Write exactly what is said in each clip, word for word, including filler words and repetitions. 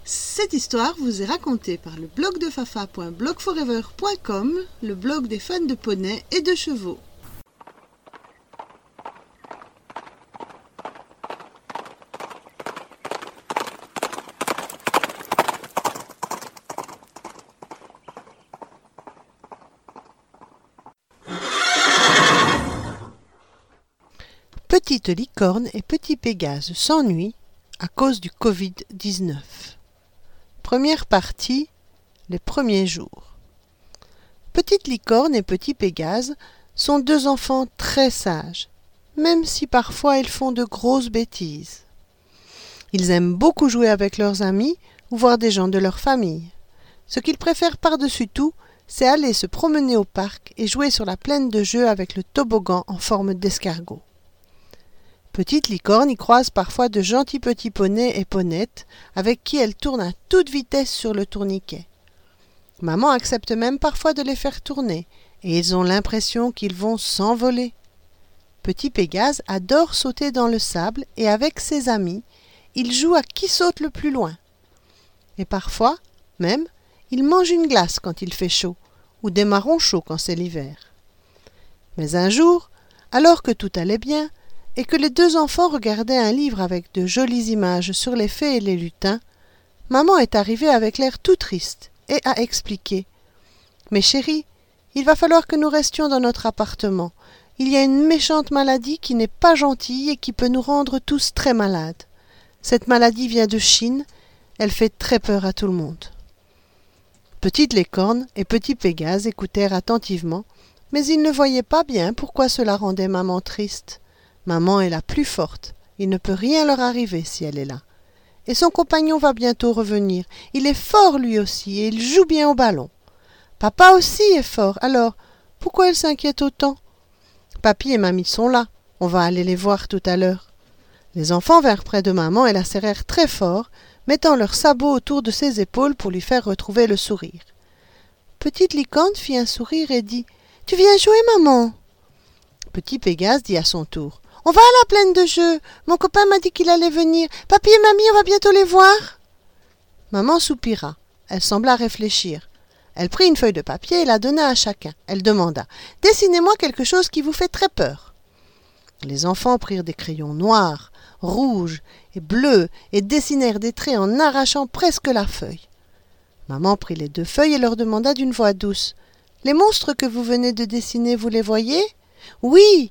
Cette histoire vous est racontée par le blog de fafa point blog forever point com, le blog des fans de poneys et de chevaux. Petite licorne et petit Pégase s'ennuient à cause du covid dix-neuf. Première partie, les premiers jours. Petite licorne et petit Pégase sont deux enfants très sages, même si parfois ils font de grosses bêtises. Ils aiment beaucoup jouer avec leurs amis ou voir des gens de leur famille. Ce qu'ils préfèrent par-dessus tout, c'est aller se promener au parc et jouer sur la plaine de jeux avec le toboggan en forme d'escargot. Petite licorne y croise parfois de gentils petits poneys et ponettes avec qui elle tourne à toute vitesse sur le tourniquet. Maman accepte même parfois de les faire tourner et ils ont l'impression qu'ils vont s'envoler. Petit Pégase adore sauter dans le sable et avec ses amis, il joue à qui saute le plus loin. Et parfois, même, il mange une glace quand il fait chaud ou des marrons chauds quand c'est l'hiver. Mais un jour, alors que tout allait bien, et que les deux enfants regardaient un livre avec de jolies images sur les fées et les lutins, maman est arrivée avec l'air tout triste et a expliqué « Mes chéris, il va falloir que nous restions dans notre appartement. Il y a une méchante maladie qui n'est pas gentille et qui peut nous rendre tous très malades. Cette maladie vient de Chine, elle fait très peur à tout le monde. » Petite licorne et petit Pégase écoutèrent attentivement, mais ils ne voyaient pas bien pourquoi cela rendait maman triste. Maman est la plus forte, il ne peut rien leur arriver si elle est là. Et son compagnon va bientôt revenir, il est fort lui aussi et il joue bien au ballon. Papa aussi est fort, alors pourquoi il s'inquiète autant? Papy et mamie sont là, on va aller les voir tout à l'heure. Les enfants vinrent près de maman et la serrèrent très fort, mettant leurs sabots autour de ses épaules pour lui faire retrouver le sourire. Petite licorne fit un sourire et dit « Tu viens jouer, maman ?» Petit Pégase dit à son tour « On va à la plaine de jeux. Mon copain m'a dit qu'il allait venir. Papy et mamie, on va bientôt les voir. » Maman soupira. Elle sembla réfléchir. Elle prit une feuille de papier et la donna à chacun. Elle demanda « Dessinez-moi quelque chose qui vous fait très peur. » Les enfants prirent des crayons noirs, rouges et bleus et dessinèrent des traits en arrachant presque la feuille. Maman prit les deux feuilles et leur demanda d'une voix douce « Les monstres que vous venez de dessiner, vous les voyez ?»« Oui !»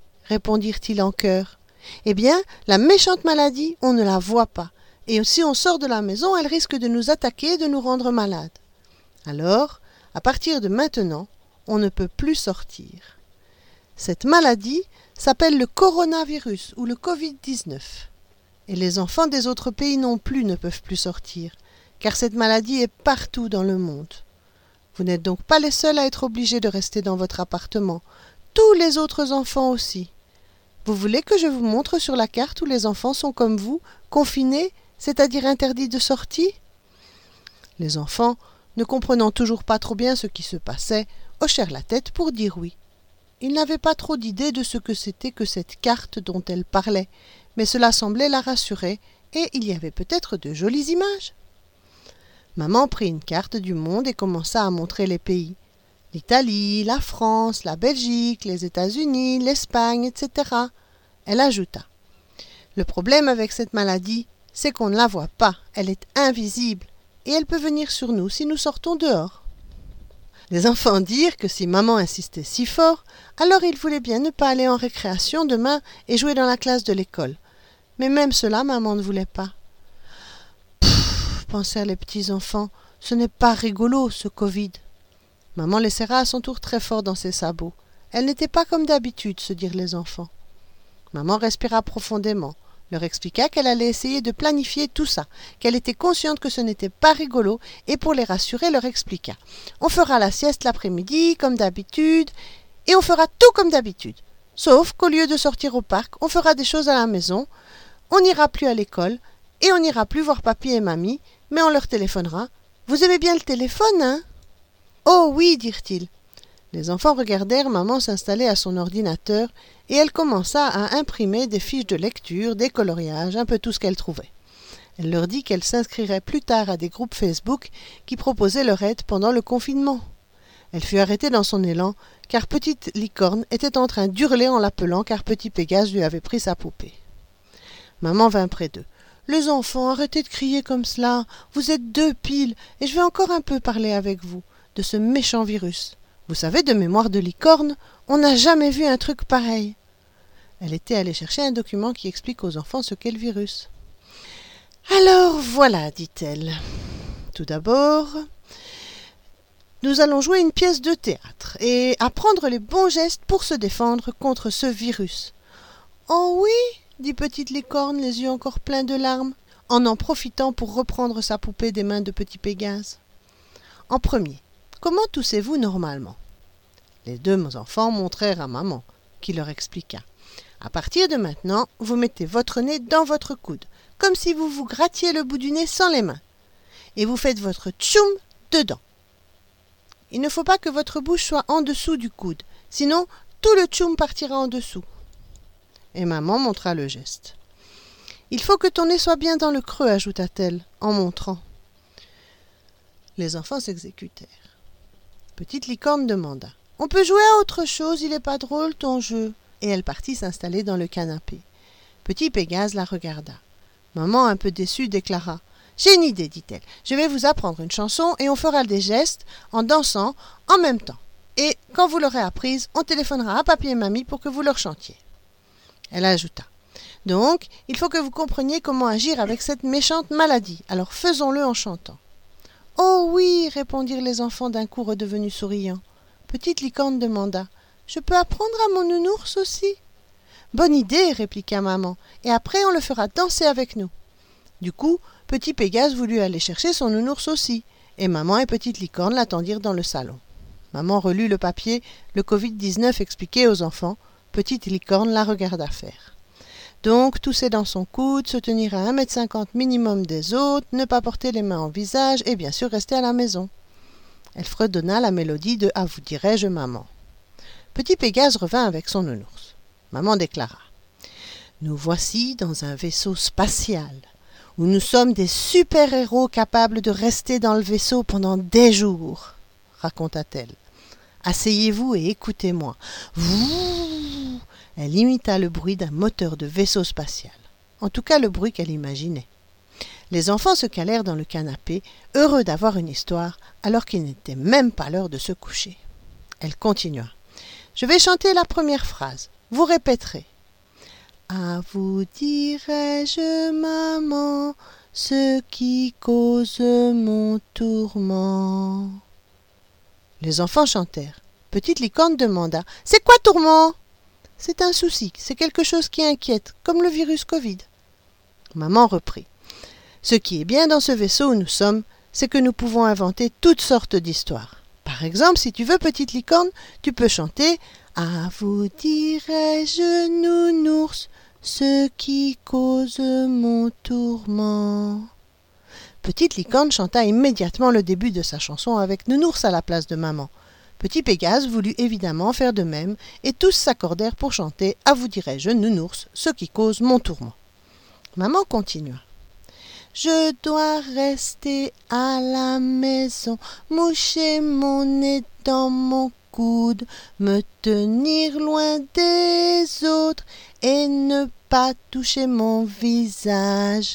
répondirent-ils en chœur. « Eh bien, la méchante maladie, on ne la voit pas, et si on sort de la maison, elle risque de nous attaquer et de nous rendre malades. Alors, à partir de maintenant, on ne peut plus sortir. Cette maladie s'appelle le coronavirus ou le covid dix-neuf. Et les enfants des autres pays non plus ne peuvent plus sortir, car cette maladie est partout dans le monde. Vous n'êtes donc pas les seuls à être obligés de rester dans votre appartement, tous les autres enfants aussi. Vous voulez que je vous montre sur la carte où les enfants sont comme vous, confinés, c'est-à-dire interdits de sortie ? » Les enfants, ne comprenant toujours pas trop bien ce qui se passait, hochèrent la tête pour dire oui. Ils n'avaient pas trop d'idée de ce que c'était que cette carte dont elle parlait, mais cela semblait la rassurer, et il y avait peut-être de jolies images. Maman prit une carte du monde et commença à montrer les pays. L'Italie, la France, la Belgique, les États-Unis, l'Espagne, et cetera. Elle ajouta « Le problème avec cette maladie, c'est qu'on ne la voit pas, elle est invisible, et elle peut venir sur nous si nous sortons dehors. » Les enfants dirent que si maman insistait si fort, alors ils voulaient bien ne pas aller en récréation demain et jouer dans la classe de l'école. Mais même cela, maman ne voulait pas. « Pfff !» pensèrent les petits enfants, « ce n'est pas rigolo, ce Covid. » Maman les serra à son tour très fort dans ses sabots. Elle n'était pas comme d'habitude, se dirent les enfants. Maman respira profondément, leur expliqua qu'elle allait essayer de planifier tout ça, qu'elle était consciente que ce n'était pas rigolo, et pour les rassurer, leur expliqua « On fera la sieste l'après-midi, comme d'habitude, et on fera tout comme d'habitude. Sauf qu'au lieu de sortir au parc, on fera des choses à la maison, on n'ira plus à l'école, et on n'ira plus voir papy et mamie, mais on leur téléphonera. Vous aimez bien le téléphone, hein ?» « Oh oui, dirent-ils. » Les enfants regardèrent maman s'installer à son ordinateur et elle commença à imprimer des fiches de lecture, des coloriages, un peu tout ce qu'elle trouvait. Elle leur dit qu'elle s'inscrirait plus tard à des groupes Facebook qui proposaient leur aide pendant le confinement. Elle fut arrêtée dans son élan, car Petite Licorne était en train d'hurler en l'appelant car Petit Pégase lui avait pris sa poupée. Maman vint près d'eux. « Les enfants, arrêtez de crier comme cela, vous êtes deux piles, et je vais encore un peu parler avec vous, de ce méchant virus. Vous savez, de mémoire de licorne, on n'a jamais vu un truc pareil. » Elle était allée chercher un document qui explique aux enfants ce qu'est le virus. « Alors voilà, dit-elle. Tout d'abord, nous allons jouer une pièce de théâtre et apprendre les bons gestes pour se défendre contre ce virus. »« Oh oui !» dit Petite Licorne, les yeux encore pleins de larmes, en en profitant pour reprendre sa poupée des mains de Petit Pégase. « En premier, comment toussez-vous normalement ?» Les deux enfants montrèrent à maman, qui leur expliqua. « À partir de maintenant, vous mettez votre nez dans votre coude, comme si vous vous grattiez le bout du nez sans les mains, et vous faites votre tchoum dedans. Il ne faut pas que votre bouche soit en dessous du coude, sinon tout le tchoum partira en dessous. » Et maman montra le geste. « Il faut que ton nez soit bien dans le creux, ajouta-t-elle, en montrant. Les enfants s'exécutèrent. Petite Licorne demanda. « On peut jouer à autre chose, il n'est pas drôle ton jeu. » Et elle partit s'installer dans le canapé. Petit Pégase la regarda. Maman, un peu déçue, déclara. « J'ai une idée, dit-elle. Je vais vous apprendre une chanson et on fera des gestes en dansant en même temps. Et quand vous l'aurez apprise, on téléphonera à papy et mamie pour que vous leur chantiez. » Elle ajouta. « Donc, il faut que vous compreniez comment agir avec cette méchante maladie. Alors faisons-le en chantant. »« Oh oui !» répondirent les enfants d'un coup redevenus souriants. Petite Licorne demanda. « Je peux apprendre à mon nounours aussi ?»« Bonne idée !» répliqua maman. « Et après, on le fera danser avec nous. » Du coup, Petit Pégase voulut aller chercher son nounours aussi, et maman et Petite Licorne l'attendirent dans le salon. Maman relut le papier, le covid dix-neuf expliqué aux enfants. Petite Licorne la regarda faire. Donc, tousser dans son coude, se tenir à un mètre cinquante minimum des autres, ne pas porter les mains en visage et bien sûr rester à la maison. Elle fredonna la mélodie de « Ah, vous dirais-je, maman ». Petit Pégase revint avec son nounours. Maman déclara. « Nous voici dans un vaisseau spatial, où nous sommes des super-héros capables de rester dans le vaisseau pendant des jours, » raconta-t-elle. « Asseyez-vous et écoutez-moi. Vouh !» Elle imita le bruit d'un moteur de vaisseau spatial. En tout cas, le bruit qu'elle imaginait. Les enfants se calèrent dans le canapé, heureux d'avoir une histoire, alors qu'il n'était même pas l'heure de se coucher. Elle continua. « Je vais chanter la première phrase. Vous répéterez. « À vous dirai-je, maman, ce qui cause mon tourment. » Les enfants chantèrent. Petite Licorne demanda. « C'est quoi tourment ?»« C'est un souci, c'est quelque chose qui inquiète, comme le virus Covid. » Maman reprit. « Ce qui est bien dans ce vaisseau où nous sommes, c'est que nous pouvons inventer toutes sortes d'histoires. Par exemple, si tu veux, Petite Licorne, tu peux chanter « À vous dirai-je, nounours, ce qui cause mon tourment. » Petite Licorne chanta immédiatement le début de sa chanson avec nounours à la place de maman. Petit Pégase voulut évidemment faire de même, et tous s'accordèrent pour chanter « À vous dirai-je, nounours, ce qui cause mon tourment. » Maman continua. « Je dois rester à la maison, moucher mon nez dans mon coude, me tenir loin des autres et ne pas toucher mon visage. »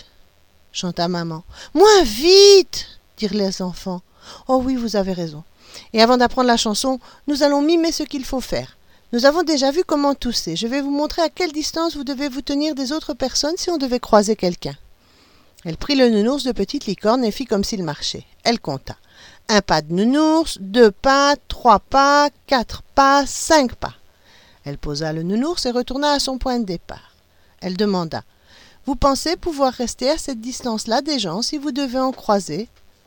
chanta maman. « Moins vite !» dirent les enfants. « Oh oui, vous avez raison. Et avant d'apprendre la chanson, nous allons mimer ce qu'il faut faire. Nous avons déjà vu comment tousser. Je vais vous montrer à quelle distance vous devez vous tenir des autres personnes si on devait croiser quelqu'un. » Elle prit le nounours de Petite Licorne et fit comme s'il marchait. Elle compta. Un pas de nounours, deux pas, trois pas, quatre pas, cinq pas. Elle posa le nounours et retourna à son point de départ. Elle demanda. « Vous pensez pouvoir rester à cette distance-là des gens si vous devez en croiser ?»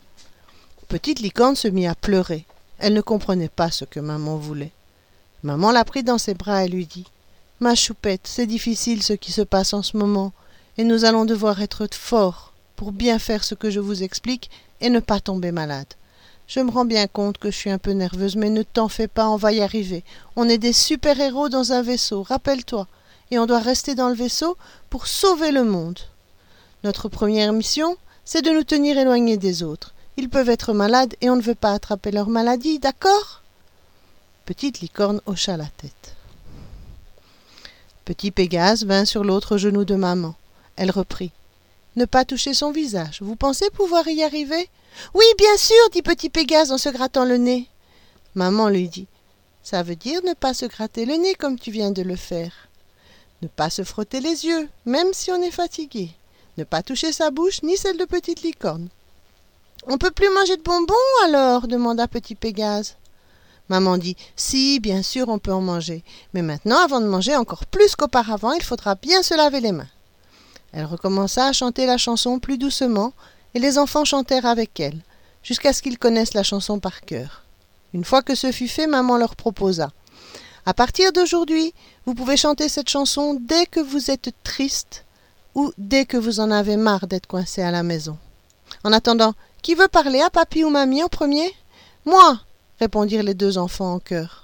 Petite Licorne se mit à pleurer. Elle ne comprenait pas ce que maman voulait. Maman la prit dans ses bras et lui dit « Ma choupette, c'est difficile ce qui se passe en ce moment, et nous allons devoir être forts pour bien faire ce que je vous explique et ne pas tomber malade. Je me rends bien compte que je suis un peu nerveuse, mais ne t'en fais pas, on va y arriver. On est des super-héros dans un vaisseau, rappelle-toi, et on doit rester dans le vaisseau pour sauver le monde. » Notre première mission, c'est de nous tenir éloignés des autres. Ils peuvent être malades et on ne veut pas attraper leur maladie, d'accord ? Petite licorne hocha la tête. Petit Pégase vint sur l'autre genou de maman. Elle reprit. Ne pas toucher son visage. Vous pensez pouvoir y arriver ? Oui, bien sûr, dit Petit Pégase en se grattant le nez. Maman lui dit. Ça veut dire ne pas se gratter le nez comme tu viens de le faire. Ne pas se frotter les yeux, même si on est fatigué. Ne pas toucher sa bouche ni celle de Petite Licorne. On peut plus manger de bonbons alors ? Demanda Petit Pégase. Maman dit « Si, bien sûr, on peut en manger. Mais maintenant, avant de manger encore plus qu'auparavant, il faudra bien se laver les mains. » Elle recommença à chanter la chanson plus doucement, et les enfants chantèrent avec elle, jusqu'à ce qu'ils connaissent la chanson par cœur. Une fois que ce fut fait, maman leur proposa « À partir d'aujourd'hui, vous pouvez chanter cette chanson dès que vous êtes triste ou dès que vous en avez marre d'être coincé à la maison. En attendant, qui veut parler à papy ou mamie en premier ? Moi !» répondirent les deux enfants en chœur.